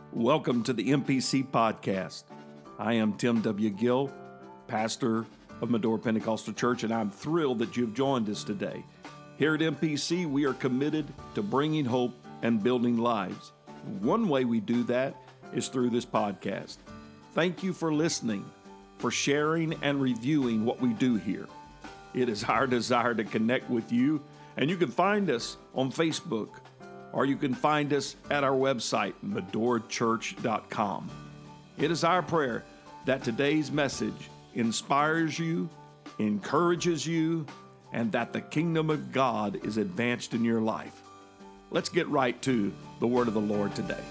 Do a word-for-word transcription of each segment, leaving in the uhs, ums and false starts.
Welcome to the M P C Podcast. I am Tim W. Gill, pastor of Medora Pentecostal Church, and I'm thrilled that you've joined us today. Here at M P C, we are committed to bringing hope and building lives. One way we do that is through this podcast. Thank you for listening, for sharing and reviewing what we do here. It is our desire to connect with you, and you can find us on Facebook, or you can find us at our website, medora church dot com. It is our prayer that today's message inspires you, encourages you, and that the kingdom of God is advanced in your life. Let's get right to the word of the Lord today.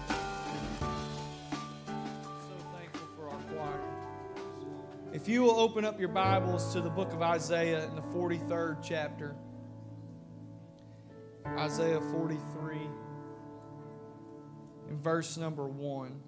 So thankful for our choir. If you will open up your Bibles to the book of Isaiah in the forty-third chapter. Isaiah forty-three, in verse number one.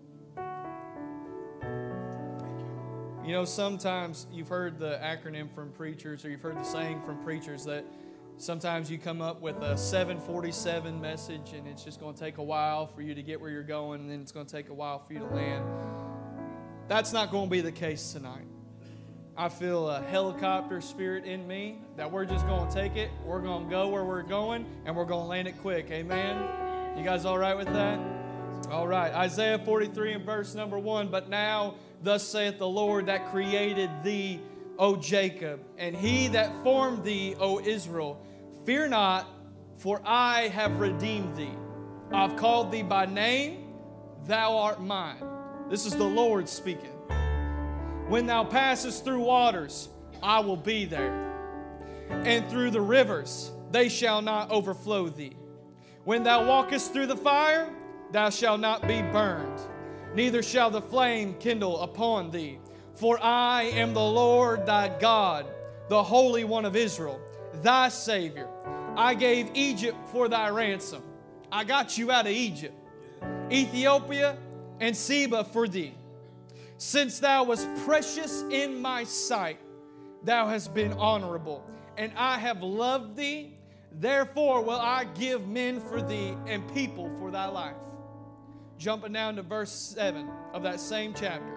You know, sometimes you've heard the acronym from preachers, or you've heard the saying from preachers that sometimes you come up with a seven forty-seven message and it's just going to take a while for you to get where you're going, and then it's going to take a while for you to land. That's not going to be the case tonight. I feel a helicopter spirit in me that we're just going to take it, we're going to go where we're going, and we're going to land it quick. Amen? You guys all right with that? All right. Isaiah forty-three and verse number one. But now, thus saith the Lord that created thee, O Jacob, and he that formed thee, O Israel. Fear not, for I have redeemed thee. I've called thee by name, thou art mine. This is the Lord speaking. When thou passest through waters, I will be there. And through the rivers, they shall not overflow thee. When thou walkest through the fire, thou shalt not be burned, neither shall the flame kindle upon thee. For I am the Lord thy God, the Holy One of Israel, thy Savior. I gave Egypt for thy ransom. I got you out of Egypt. Ethiopia and Seba for thee. Since thou wast precious in my sight, thou hast been honorable, and I have loved thee. Therefore will I give men for thee and people for thy life. Jumping down to verse seven of that same chapter.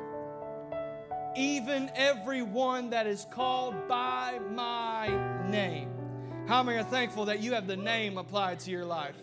Even every one that is called by my name. How many are thankful that you have the name applied to your life?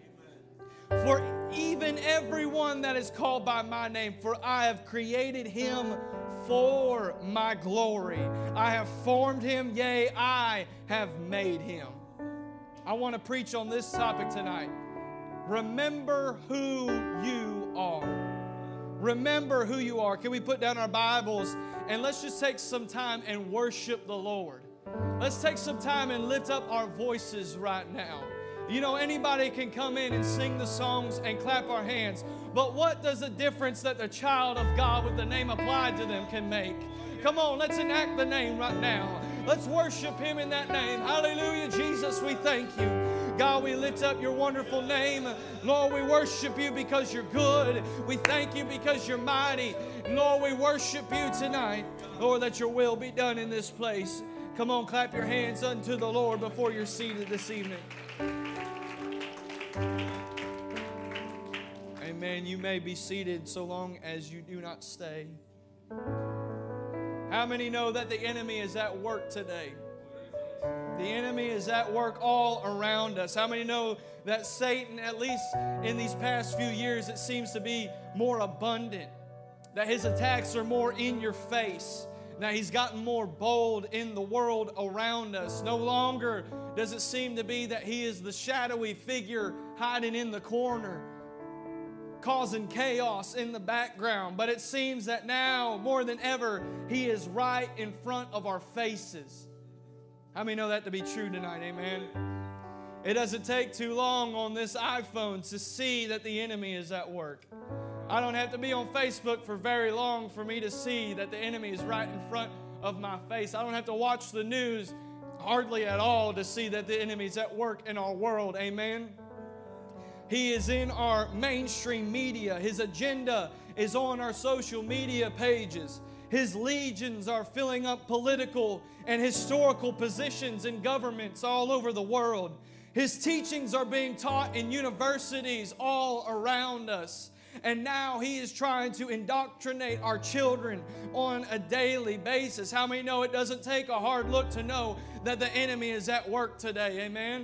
For even everyone that is called by my name, for I have created him for my glory. I have formed him, yea, I have made him. I want to preach on this topic tonight. Remember who you are. Remember who you are. Can we put down our Bibles and let's just take some time and worship the Lord. Let's take some time and lift up our voices right now. You know, anybody can come in and sing the songs and clap our hands, but what does the difference that the child of God with the name applied to them can make? Come on, let's enact the name right now. Let's worship him in that name. Hallelujah, Jesus, we thank you. God, we lift up your wonderful name. Lord, we worship you because you're good. We thank you because you're mighty. Lord, we worship you tonight. Lord, that your will be done in this place. Come on, clap your hands unto the Lord before you're seated this evening. Amen. You may be seated so long as you do not stay. How many know that the enemy is at work today? The enemy is at work all around us. How many know that Satan, at least in these past few years, it seems to be more abundant, that his attacks are more in your face. Now, he's gotten more bold in the world around us. No longer does it seem to be that he is the shadowy figure hiding in the corner, causing chaos in the background. But it seems that now, more than ever, he is right in front of our faces. How many know that to be true tonight? Amen. It doesn't take too long on this iPhone to see that the enemy is at work. I don't have to be on Facebook for very long for me to see that the enemy is right in front of my face. I don't have to watch the news hardly at all to see that the enemy is at work in our world. Amen. He is in our mainstream media. His agenda is on our social media pages. His legions are filling up political and historical positions in governments all over the world. His teachings are being taught in universities all around us. And now he is trying to indoctrinate our children on a daily basis. How many know it doesn't take a hard look to know that the enemy is at work today? Amen?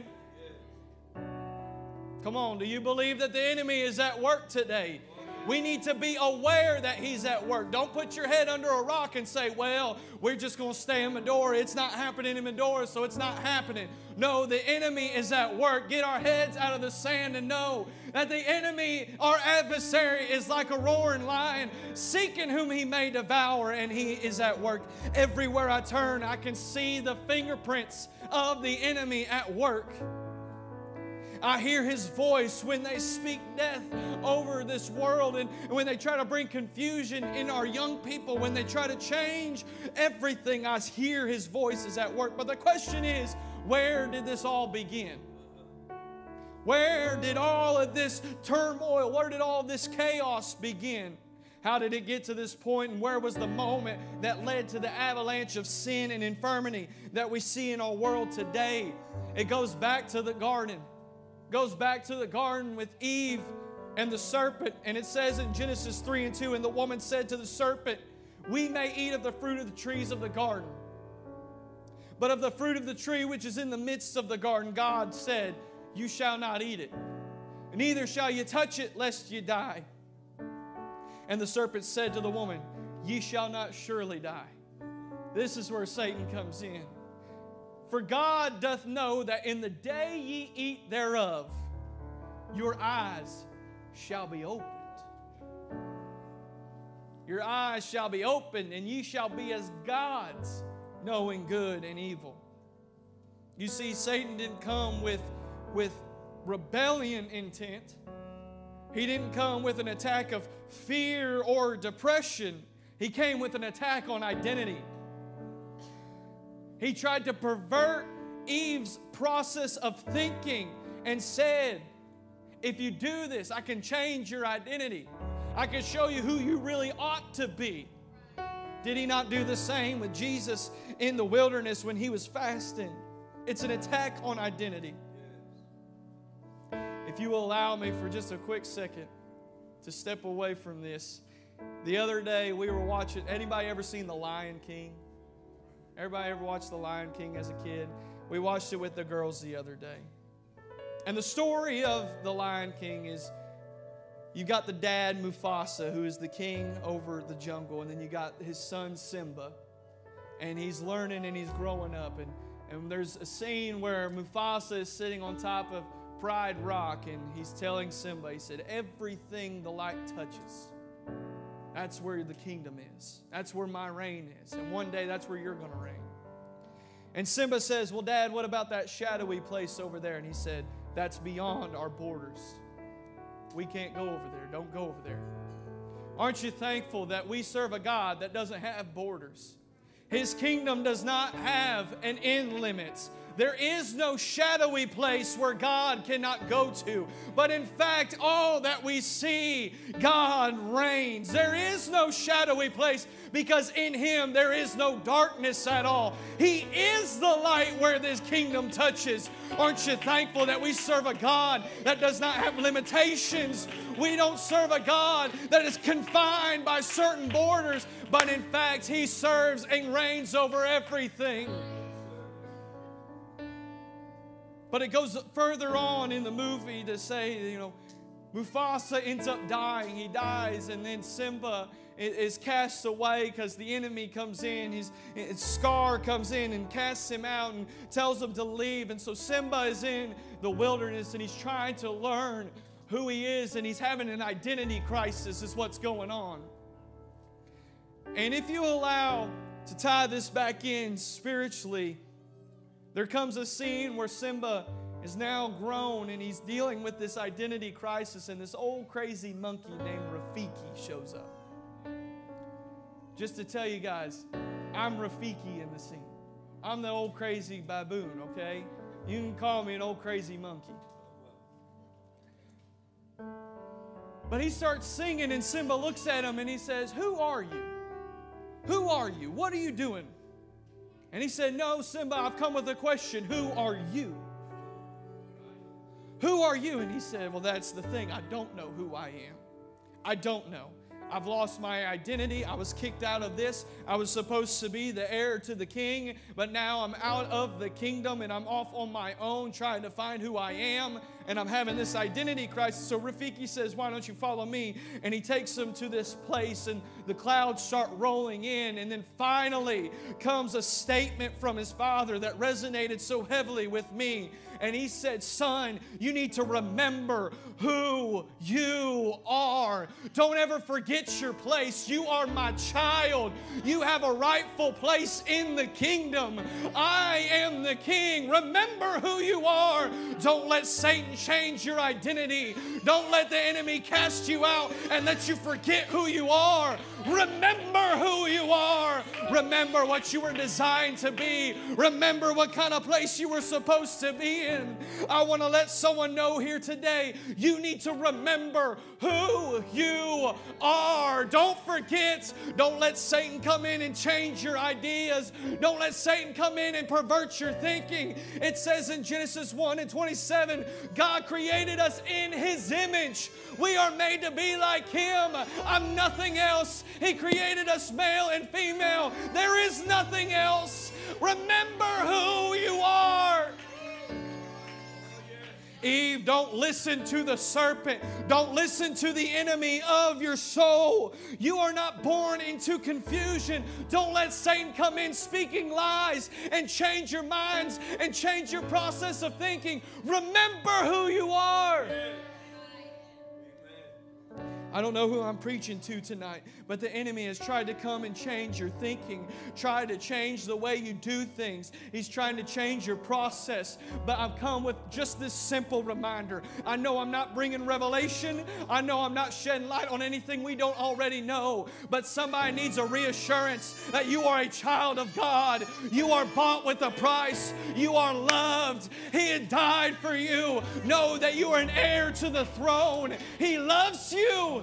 Come on, do you believe that the enemy is at work today? We need to be aware that he's at work. Don't put your head under a rock and say, well, we're just going to stay in Medora. It's not happening in Medora, so it's not happening. No, the enemy is at work. Get our heads out of the sand and know that the enemy, our adversary, is like a roaring lion, seeking whom he may devour, and he is at work. Everywhere I turn, I can see the fingerprints of the enemy at work. I hear his voice when they speak death over this world, and when they try to bring confusion in our young people, when they try to change everything. I hear his voice is at work. But the question is, where did this all begin? Where did all of this turmoil, where did all this chaos begin? How did it get to this point, and where was the moment that led to the avalanche of sin and infirmity that we see in our world today? It goes back to the garden. Goes back to the garden with Eve and the serpent. And it says in Genesis three and two, and the woman said to the serpent, we may eat of the fruit of the trees of the garden, but of the fruit of the tree which is in the midst of the garden, God said, you shall not eat it, neither shall you touch it, lest you die. And the serpent said to the woman, ye shall not surely die. This is where Satan comes in. For God doth know that in the day ye eat thereof, your eyes shall be opened. Your eyes shall be opened, and ye shall be as gods, knowing good and evil. You see, Satan didn't come with, with rebellion intent. He didn't come with an attack of fear or depression. He came with an attack on identity. He tried to pervert Eve's process of thinking and said, if you do this, I can change your identity. I can show you who you really ought to be. Did he not do the same with Jesus in the wilderness when he was fasting? It's an attack on identity. If you will allow me for just a quick second to step away from this. The other day we were watching, anybody ever seen The Lion King? Everybody ever watched The Lion King as a kid? We watched it with the girls the other day. And the story of The Lion King is, you got the dad, Mufasa, who is the king over the jungle. And then you got his son, Simba. And he's learning and he's growing up. And, and there's a scene where Mufasa is sitting on top of Pride Rock. And he's telling Simba, he said, everything the light touches, that's where the kingdom is. That's where my reign is. And one day, that's where you're going to reign. And Simba says, well, Dad, what about that shadowy place over there? And he said, that's beyond our borders. We can't go over there. Don't go over there. Aren't you thankful that we serve a God that doesn't have borders? His kingdom does not have an end limit. There is no shadowy place where God cannot go to. But in fact, all that we see, God reigns. There is no shadowy place because in Him there is no darkness at all. He is the light where this kingdom touches. Aren't you thankful that we serve a God that does not have limitations? We don't serve a God that is confined by certain borders, but in fact, He serves and reigns over everything. But it goes further on in the movie to say, you know, Mufasa ends up dying. He dies, and then Simba is cast away because the enemy comes in. His, his Scar comes in and casts him out and tells him to leave. And so Simba is in the wilderness, and he's trying to learn who he is, and he's having an identity crisis is what's going on. And if you allow to tie this back in spiritually, there comes a scene where Simba is now grown and he's dealing with this identity crisis, and this old crazy monkey named Rafiki shows up. Just to tell you guys, I'm Rafiki in the scene. I'm the old crazy baboon, okay? You can call me an old crazy monkey. But he starts singing, and Simba looks at him and he says, who are you? Who are you? What are you doing? And he said, no, Simba, I've come with a question. Who are you? Who are you? And he said, well, that's the thing. I don't know who I am. I don't know. I've lost my identity. I was kicked out of this. I was supposed to be the heir to the king, but now I'm out of the kingdom and I'm off on my own trying to find who I am, and I'm having this identity crisis. So Rafiki says, why don't you follow me? And he takes him to this place, and the clouds start rolling in, and then finally comes a statement from his father that resonated so heavily with me. And he said, son, you need to remember who you are. Don't ever forget your place. You are my child. You have a rightful place in the kingdom. I am the king. Remember who you are. Don't let Satan change your identity. Don't let the enemy cast you out and let you forget who you are. Remember who you are. Remember what you were designed to be. Remember what kind of place you were supposed to be in. I want to let someone know here today, you need to remember who you are. Don't forget. Don't let Satan come in and change your ideas. Don't let Satan come in and pervert your thinking. It says in Genesis one and twenty-seven, God created us in His image. We are made to be like Him. I'm nothing else. He created us male and female. There is nothing else. Remember who you are. Eve, don't listen to the serpent. Don't listen to the enemy of your soul. You are not born into confusion. Don't let Satan come in speaking lies and change your minds and change your process of thinking. Remember who you are. I don't know who I'm preaching to tonight, but the enemy has tried to come and change your thinking, tried to change the way you do things. He's trying to change your process, but I've come with just this simple reminder. I know I'm not bringing revelation. I know I'm not shedding light on anything we don't already know, but somebody needs a reassurance that you are a child of God. You are bought with a price. You are loved. He had died for you. Know that you are an heir to the throne. He loves you.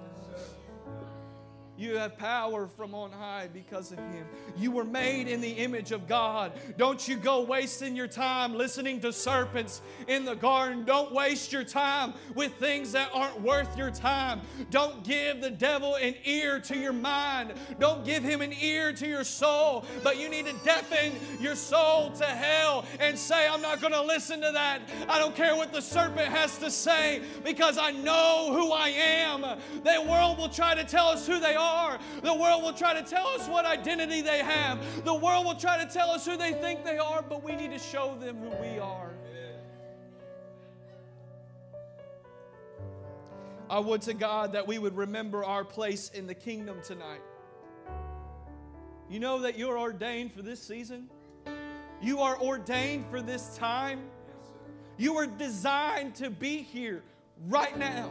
You have power from on high because of Him. You were made in the image of God. Don't you go wasting your time listening to serpents in the garden. Don't waste your time with things that aren't worth your time. Don't give the devil an ear to your mind. Don't give him an ear to your soul. But you need to deafen your soul to hell and say, I'm not going to listen to that. I don't care what the serpent has to say because I know who I am. The world will try to tell us who they are. The world will try to tell us what identity they have. The world will try to tell us who they think they are, but we need to show them who we are. I would to God that we would remember our place in the kingdom tonight. You know that you're ordained for this season? You are ordained for this time. You were designed to be here right now.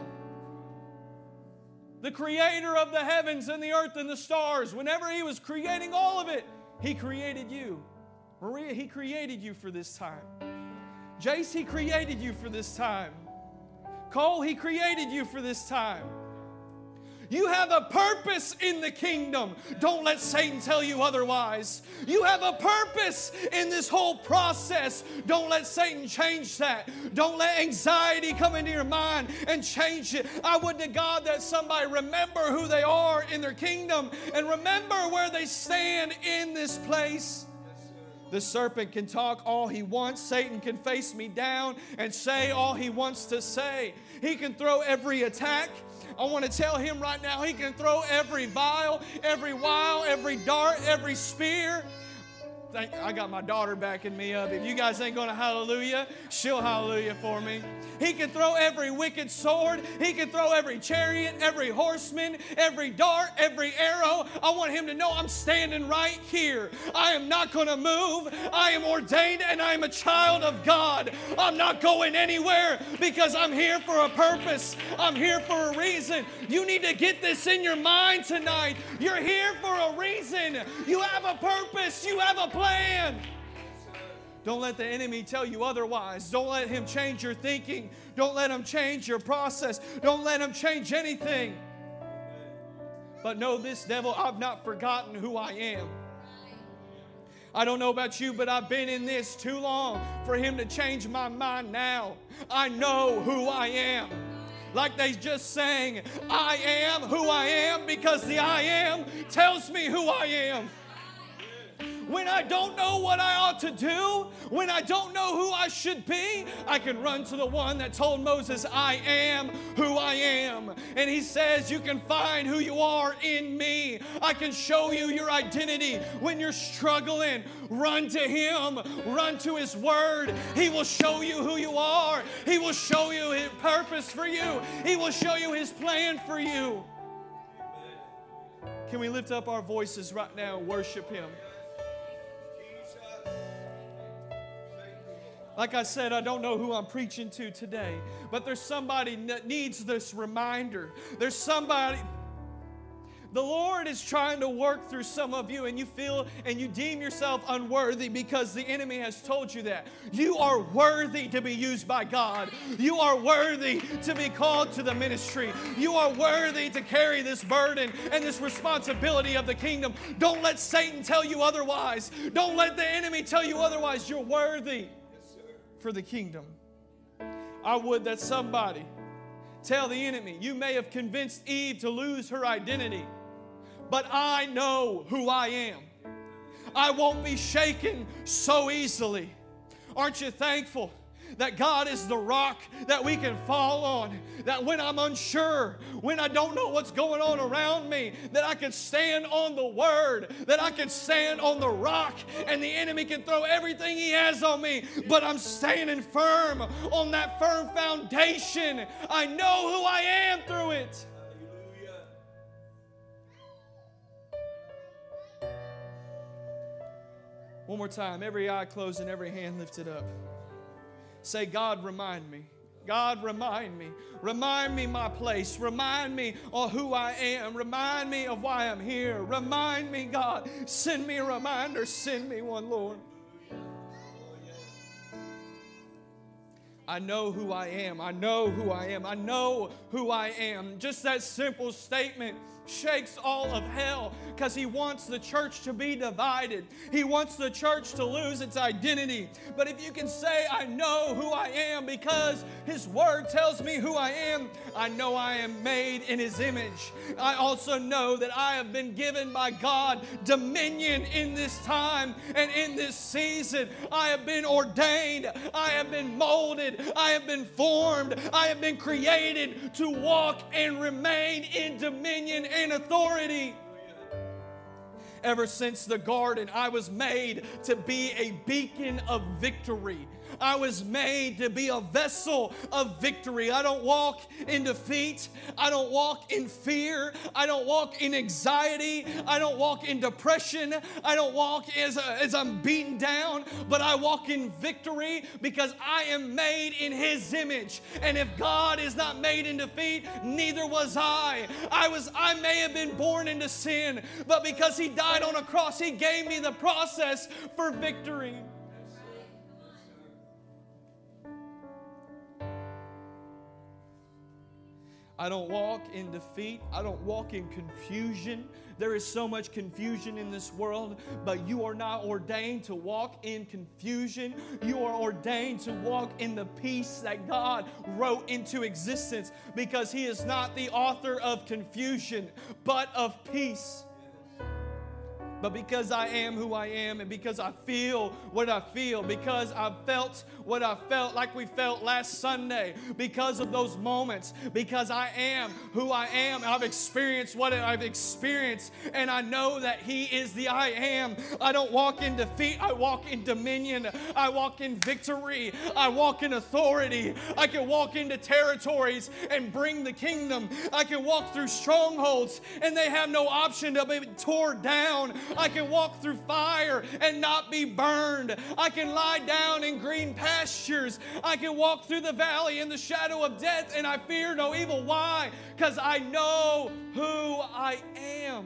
The creator of the heavens and the earth and the stars, whenever He was creating all of it, He created you. Maria, He created you for this time. Jace, He created you for this time. Cole, He created you for this time. You have a purpose in the kingdom. Don't let Satan tell you otherwise. You have a purpose in this whole process. Don't let Satan change that. Don't let anxiety come into your mind and change it. I would to God that somebody remember who they are in their kingdom and remember where they stand in this place. The serpent can talk all he wants. Satan can face me down and say all he wants to say. He can throw every attack. I want to tell him right now, he can throw every vial, every wile, every dart, every spear. Thank, I got my daughter backing me up. If you guys ain't going to hallelujah, she'll hallelujah for me. He can throw every wicked sword. He can throw every chariot, every horseman, every dart, every arrow. I want him to know I'm standing right here. I am not going to move. I am ordained and I am a child of God. I'm not going anywhere because I'm here for a purpose. I'm here for a reason. You need to get this in your mind tonight. You're here for a reason. You have a purpose. You have a plan. Plan. Don't let the enemy tell you otherwise. Don't let him change your thinking. Don't let him change your process. Don't let him change anything. But know this, devil, I've not forgotten who I am. I don't know about you, but I've been in this too long for him to change my mind now. I know who I am. like they just sang, I am who I am because the I am tells me who I am. When I don't know what I ought to do, when I don't know who I should be, I can run to the one that told Moses, I am who I am. And he says, you can find who you are in me. I can show you your identity. When you're struggling, run to him. Run to his word. He will show you who you are. He will show you his purpose for you. He will show you his plan for you. Can we lift up our voices right now and worship him? Like I said, I don't know who I'm preaching to today, but there's somebody that needs this reminder. There's somebody. The Lord is trying to work through some of you, and you feel and you deem yourself unworthy because the enemy has told you that. You are worthy to be used by God. You are worthy to be called to the ministry. You are worthy to carry this burden and this responsibility of the kingdom. Don't let Satan tell you otherwise. Don't let the enemy tell you otherwise. You're worthy for the kingdom. I would that somebody tell the enemy, you may have convinced Eve to lose her identity, but I know who I am. I won't be shaken so easily. Aren't you thankful that God is the rock that we can fall on? That when I'm unsure, when I don't know what's going on around me, that I can stand on the word, that I can stand on the rock, and the enemy can throw everything he has on me, but I'm standing firm on that firm foundation. I know who I am through it. One more time, every eye closed and every hand lifted up. Say, God, remind me. God, remind me. Remind me my place. Remind me of who I am. Remind me of why I'm here. Remind me, God. Send me a reminder. Send me one, Lord. I know who I am. I know who I am. I know who I am. Just that simple statement shakes all of hell because he wants the church to be divided. He wants the church to lose its identity. But if you can say, I know who I am because his word tells me who I am, I know I am made in his image. I also know that I have been given by God dominion in this time and in this season. I have been ordained. I have been molded. I have been formed. I have been created to walk and remain in dominion and authority. Ever since the garden, I was made to be a beacon of victory. I was made to be a vessel of victory. I don't walk in defeat. I don't walk in fear. I don't walk in anxiety. I don't walk in depression. I don't walk as, a, as I'm beaten down, but I walk in victory because I am made in his image. And if God is not made in defeat, neither was I. I was, I may have been born into sin, but because he died on a cross, he gave me the process for victory. I don't walk in defeat. I don't walk in confusion. There is so much confusion in this world, but you are not ordained to walk in confusion. You are ordained to walk in the peace that God wrote into existence, because he is not the author of confusion, but of peace. But because I am who I am, and because I feel what I feel, because I felt what I felt like we felt last Sunday, because of those moments, because I am who I am, I've experienced what I've experienced, and I know that he is the I am. I don't walk in defeat. I walk in dominion. I walk in victory. I walk in authority. I can walk into territories and bring the kingdom. I can walk through strongholds, and they have no option to be torn down. I can walk through fire and not be burned. I can lie down in green pastures. I can walk through the valley in the shadow of death, and I fear no evil. Why? Because I know who I am.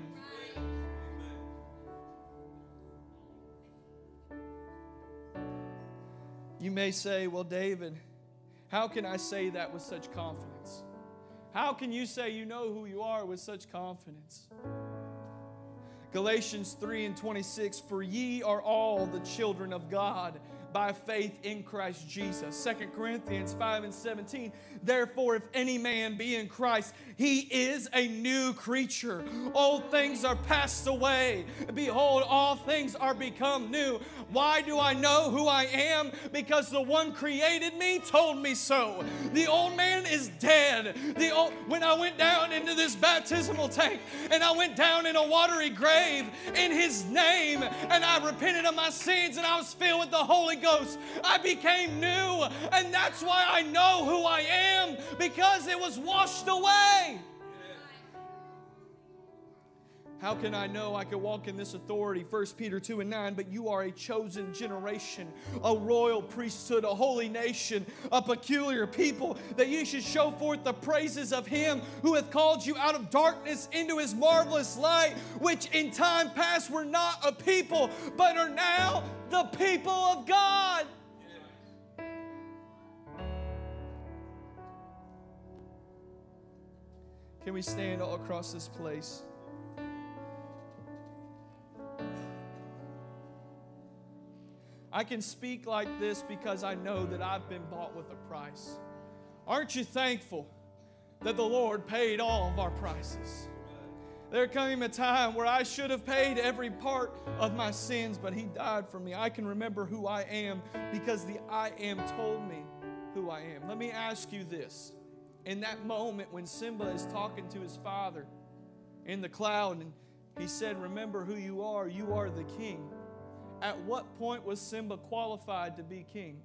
You may say, well, David, how can I say that with such confidence? How can you say you know who you are with such confidence? Galatians three and twenty-six, for ye are all the children of God by faith in Christ Jesus. Second Corinthians five and seventeen, therefore if any man be in Christ, he is a new creature. Old things are passed away. Behold, all things are become new. Why do I know who I am? Because the one created me told me so. The old man is dead. The old, when I went down into this baptismal tank and I went down in a watery grave in His name and I repented of my sins and I was filled with the Holy Ghost, I became new. And that's why I know who I am, because it was washed away. How can I know I can walk in this authority? First Peter two and nine, but you are a chosen generation, a royal priesthood, a holy nation, a peculiar people, that you should show forth the praises of Him who hath called you out of darkness into His marvelous light, which in time past were not a people, but are now the people of God. Can we stand all across this place? I can speak like this because I know that I've been bought with a price. Aren't you thankful that the Lord paid all of our prices? There came a time where I should have paid every part of my sins, but He died for me. I can remember who I am because the I am told me who I am. Let me ask you this. In that moment when Simba is talking to his father in the cloud, and he said, remember who you are, you are the king. At what point was Simba qualified to be king?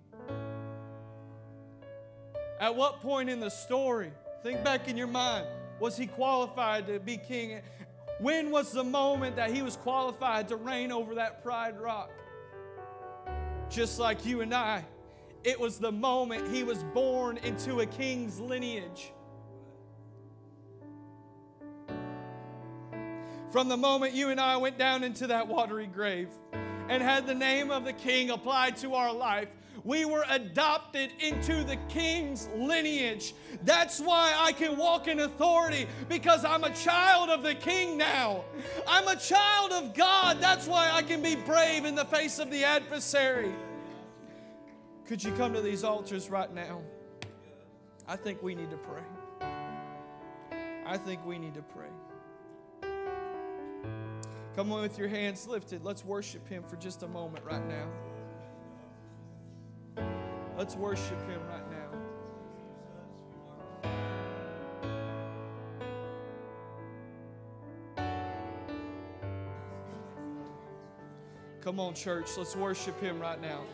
At what point in the story, think back in your mind, was he qualified to be king? When was the moment that he was qualified to reign over that Pride Rock? Just like you and I, it was the moment he was born into a king's lineage. From the moment you and I went down into that watery grave and had the name of the king applied to our life, we were adopted into the king's lineage. That's why I can walk in authority, because I'm a child of the king now. I'm a child of God. That's why I can be brave in the face of the adversary. Could you come to these altars right now? I think we need to pray. I think we need to pray. Come on with your hands lifted. Let's worship Him for just a moment right now. Let's worship Him right now. Come on, church. Let's worship Him right now.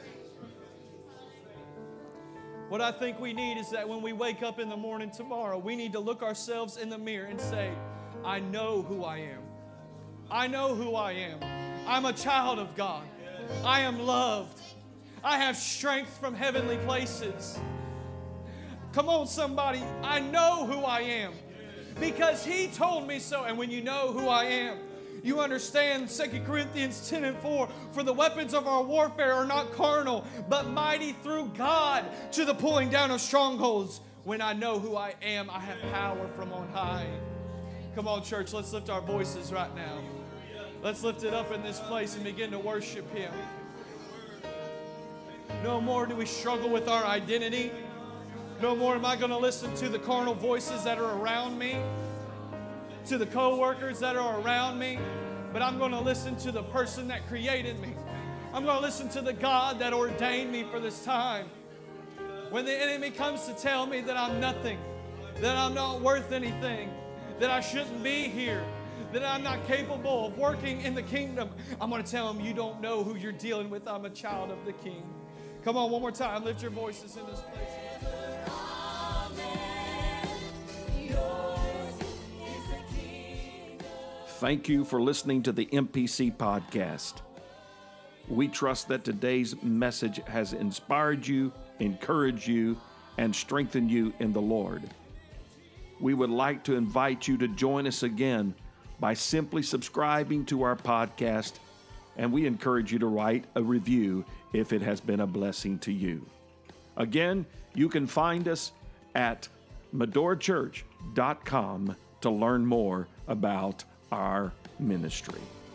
What I think we need is that when we wake up in the morning tomorrow, we need to look ourselves in the mirror and say, I know who I am. I know who I am. I'm a child of God. I am loved. I have strength from heavenly places. Come on, somebody. I know who I am because He told me so. And when you know who I am, you understand Second Corinthians ten and four, for the weapons of our warfare are not carnal, but mighty through God to the pulling down of strongholds. When I know who I am, I have power from on high. Come on, church, let's lift our voices right now. Let's lift it up in this place and begin to worship Him. No more do we struggle with our identity. No more am I going to listen to the carnal voices that are around me, to the co-workers that are around me, but I'm going to listen to the person that created me. I'm going to listen to the God that ordained me for this time. When the enemy comes to tell me that I'm nothing, that I'm not worth anything, that I shouldn't be here, that I'm not capable of working in the kingdom, I'm going to tell him, you don't know who you're dealing with. I'm a child of the King. Come on, one more time. Lift your voices in this place. Thank you for listening to the M P C podcast. We trust that today's message has inspired you, encouraged you, and strengthened you in the Lord. We would like to invite you to join us again by simply subscribing to our podcast, and we encourage you to write a review if it has been a blessing to you. Again, you can find us at medora church dot com to learn more about our ministry.